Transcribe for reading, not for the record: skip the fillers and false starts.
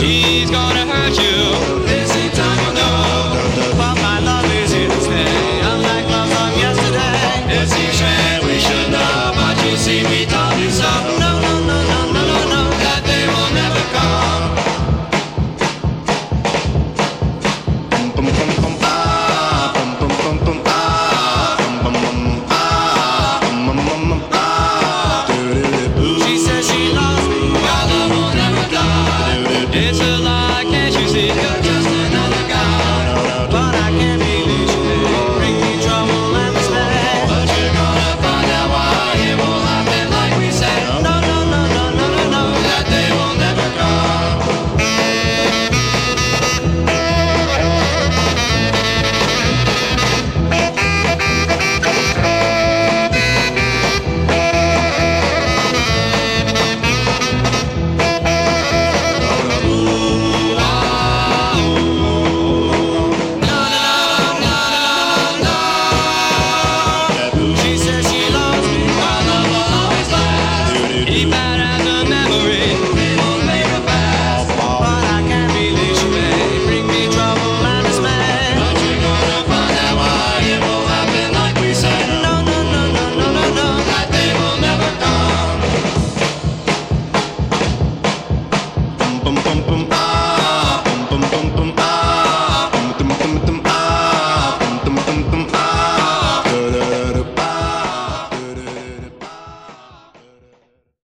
She's gonna hurt you this time you know. But my love is here to stay, unlike love from yesterday. It seems strange we should know, but you see me told you so. No, no, no, no, no, no, no, that day will never come. She says she loves me, our love will never die. It's a